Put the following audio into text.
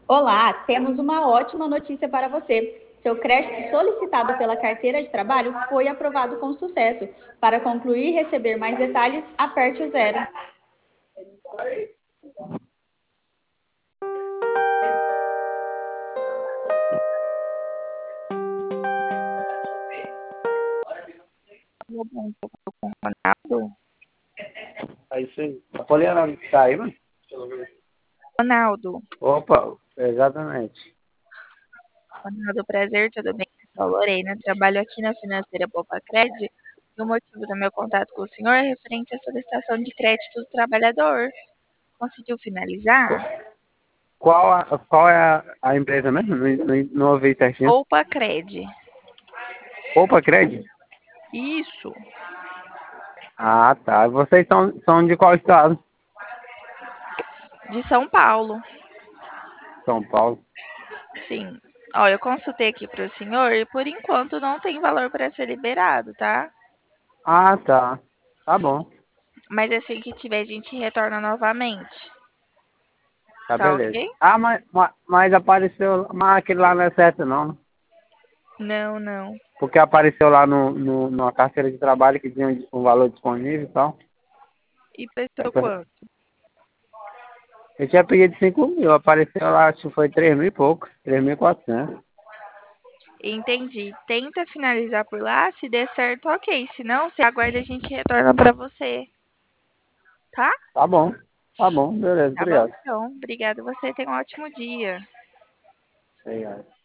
Olá, temos uma ótima notícia para você. Seu crédito solicitado pela carteira de trabalho foi aprovado com sucesso. Para concluir e receber mais detalhes, aperte o zero. Ronaldo? É isso aí. A Poliana tá aí, mano? Ronaldo, Opa, exatamente. Ronaldo, prazer, tudo bem? Eu sou a Lorena, trabalho aqui na Financeira Poupa-Cred e o motivo do meu contato com o senhor é referente à solicitação de crédito do trabalhador. Conseguiu finalizar? Qual é a empresa mesmo? Não ouvi certinho. Poupa-Cred. Opa, Cred? Isso, Ah, tá. Vocês são de qual estado? de São Paulo. São Paulo. Sim. Ó, eu consultei aqui para o senhor e por enquanto não tem valor para ser liberado, tá? Ah, tá. Tá bom. Mas assim que tiver, a gente retorna novamente. Tá, Tá beleza. ok? Ah, mas apareceu... Mas aquele lá não é certo, não, né? Não, não. Porque apareceu lá numa carteira de trabalho que tinha um valor disponível e tal. E prestou quanto? Eu tinha pedido 5.000, apareceu lá, acho que foi 3.000 e pouco, 3.400. Entendi. Tenta finalizar por lá. Se der certo, ok. Se não, você aguarda, a gente retorna pra você, tá? Tá bom, beleza, Tá bom, obrigado. então. Obrigada. Você tem um ótimo dia. Obrigado.